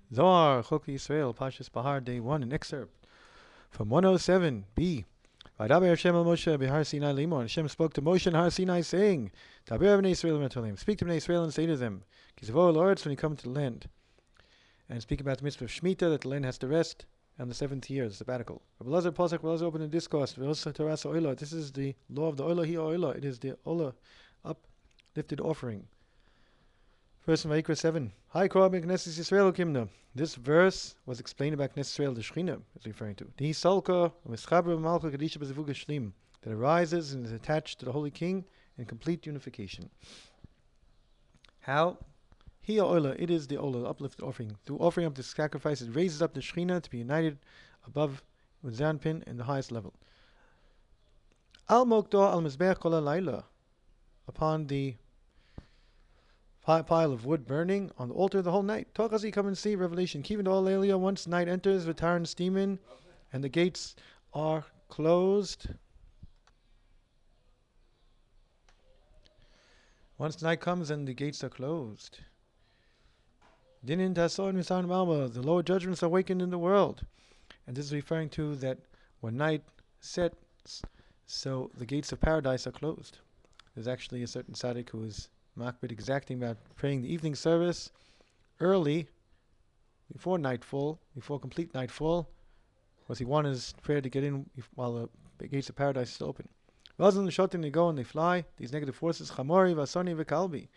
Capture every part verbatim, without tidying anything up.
Zohar, Chok Yisrael, Pashas Bahar, Day one, an excerpt from one oh seven b. Vaydaber Hashem el Moshe b'Har Sinai limor. Hashem spoke to Moshe in Har Sinai, saying, Daber b'nei Yisrael v'atolim. Speak to b'nei Yisrael and say to them, Kizavo Lords when you come to the land. And speak about the mitzvah of Shemitah, that the land has to rest on the seventh year, the sabbatical. Rabbi Lazar Pasuk, Rabbi Lazar opened a discourse. This is the law of the Olah hi Olah. It is the Olah, uplifted offering. Verse from Vayikra seven. Hi, Korban Knesset Yisrael Kimna. This verse was explained about Knesset Yisrael, the Shechina is referring to. The Salka, Mischaber Malcha Kadisha Bezevuga Shlim, that arises and is attached to the Holy King in complete unification. How? Hiya Ola, it is the Ola, the uplifted offering. Through offering up the sacrifice, it raises up the Shechina to be united above with Zanpin in the highest level. Al Mokdo Al Mizbeach Kol Laila, upon the pile of wood burning on the altar the whole night. Tochazi, come and see Revelation. Kivin all Elia, once night enters, Vitaran steamin, and the gates are closed. Once night comes and the gates are closed. Dinin Tason Misan Malma, the lower judgments are awakened in the world. And this is referring to that when night sets, so the gates of paradise are closed. There's actually a certain tzaddik who is Makbid exacting about praying the evening service early, before nightfall, before complete nightfall, because he wanted his prayer to get in while the gates of paradise is still open. Razan the Shotin, they go and they fly, these negative forces, Chamori, Vasoni, Vikalbi,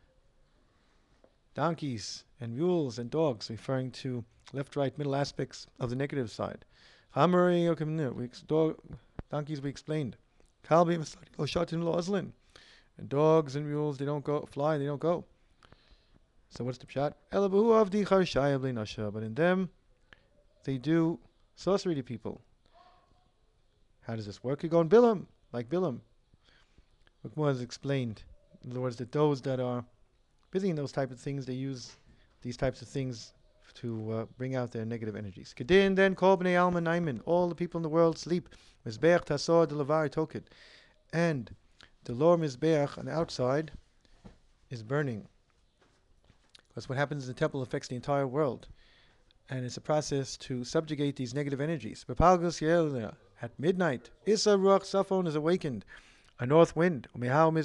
donkeys and mules and dogs, referring to left, right, middle aspects of the negative side. Chamori, dog, donkeys we explained. Kalbi, Shotin, Lo Azlin. And dogs and mules, they don't go fly, they don't go. So what's the pshat? But in them, they do sorcery to people. How does this work? You go and Bilam, like Bilam. Mukmah has explained. In other words, that those that are busy in those type of things, they use these types of things to uh, bring out their negative energies. Kedin then kol bnei alma naimin. All the people in the world sleep. Mizbeach tasor de lavar tokit. And the lower Mizbeach on the outside is burning. Because what happens in the temple affects the entire world. And it's a process to subjugate these negative energies. At midnight, Issa Ruach Safon is awakened, a north wind. From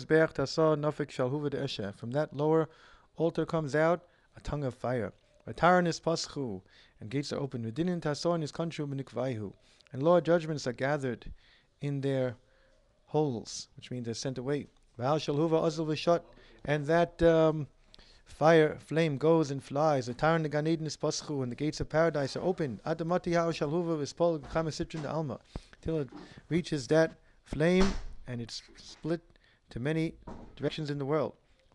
that lower altar comes out a tongue of fire. And gates are opened. And law judgments are gathered in their holes, which means they're sent away. And that um, fire flame goes and flies. And the gates of paradise are opened. Till it reaches that flame and it's split to many directions in the world.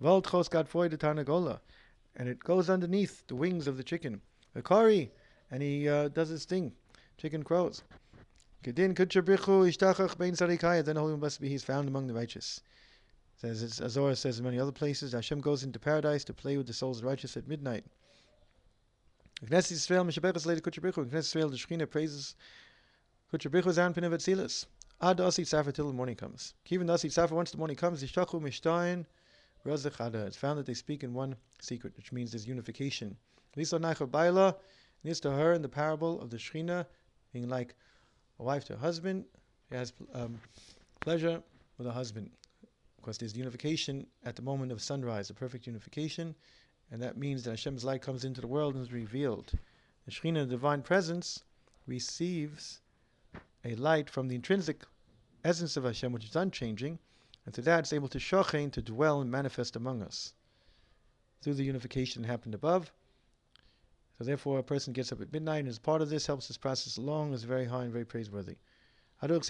And it goes underneath the wings of the chicken. And he uh, does his thing. Chicken crows. Kedin Kutchabrichu Ishtachach Bein Sarikaya, then Holy must be he's found among the righteous. Says as Azor says in many other places, Hashem goes into paradise to play with the souls of the righteous at midnight. Knesset Yisrael Mishabechas later Kutchabrichu. Knesset Yisrael the Shechina praises Kutchabrichu Zan Pinav Atzilas. Ad Asi Tzafar till the morning comes. Even the Asi Tzafar, once the morning comes, Ishtachu Mishtain Razachada. It's found that they speak in one secret, which means there's unification. Lisa Nacha Baila, needs to her in the parable of the Shechina being like a wife to a husband. He has um, pleasure with a husband. Of course, there's unification at the moment of sunrise, a perfect unification, and that means that Hashem's light comes into the world and is revealed. The Shekhinah, the divine presence, receives a light from the intrinsic essence of Hashem, which is unchanging, and through that it's able to shochen, to dwell and manifest among us. Through the unification that happened above. So therefore, a person gets up at midnight and as part of this helps this process along, is very high and very praiseworthy. But here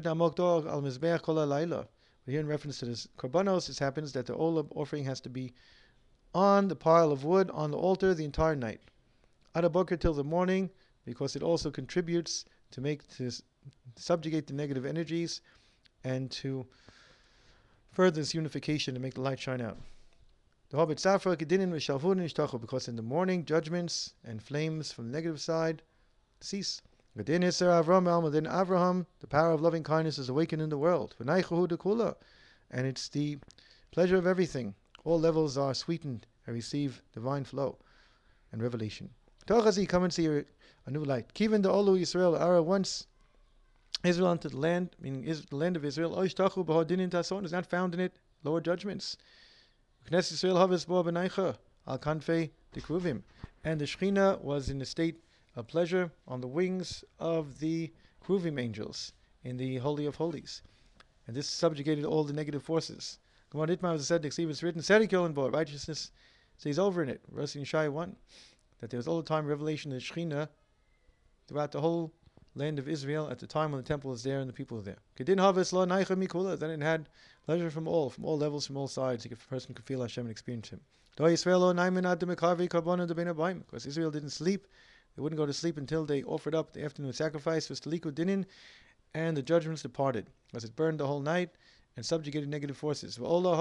in reference to this korbanos, it happens that the olab offering has to be on the pile of wood, on the altar, the entire night. Adabokr till the morning, because it also contributes to make, to subjugate the negative energies and to further this unification to make the light shine out. Because in the morning, judgments and flames from the negative side cease. Then Avraham, the power of loving kindness is awakened in the world. And it's the pleasure of everything. All levels are sweetened and receive divine flow and revelation. Tochazi, come and see a, a new light. Kiven the Olu Yisrael Ara, once Israel entered the land, meaning is the land of Israel, Oishtachu b'hodinin tason, is not found in it lower judgments. Knesset Yisrael havis bo b'naicha al kanfei dekruvim, and the Shechina was in a state of pleasure on the wings of the kruvim angels in the Holy of Holies, and this subjugated all the negative forces. Gemara Ditmar was said, it's written, Tzedek bo, righteousness stays over in it. Verse in Yeshaya one, that there was all the time revelation of the Shechina throughout the whole land of Israel at the time when the temple was there and the people were there. Kedin havis lo naicha mikula, then it had pleasure from all, from all levels, from all sides. A person could feel Hashem and experience Him. Because Israel didn't sleep, they wouldn't go to sleep until they offered up the afternoon sacrifice for Staliku Dinin, and the judgments departed, as it burned the whole night and subjugated negative forces. And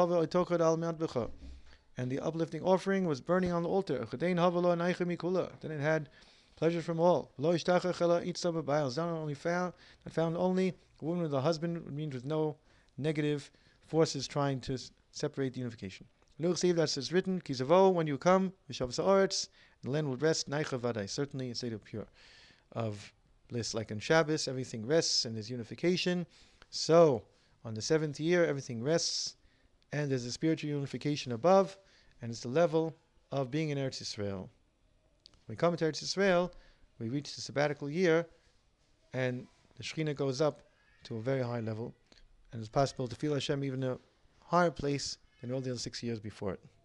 the uplifting offering was burning on the altar. Then it had pleasure from all. It's not only found, not found only a woman with a husband, it means with no negative forces trying to s- separate the unification. That's as written, Kizavo, when you come, the land will rest, Naicha Vadai, certainly in state of pure, of bliss. Like in Shabbos, everything rests and there's unification. So, on the seventh year, everything rests, and there's a spiritual unification above, and it's the level of being in Eretz Yisrael. When we come to Eretz Yisrael, we reach the sabbatical year, and the Shekhinah goes up to a very high level, and it's possible to feel Hashem even in a higher place than all the other six years before it.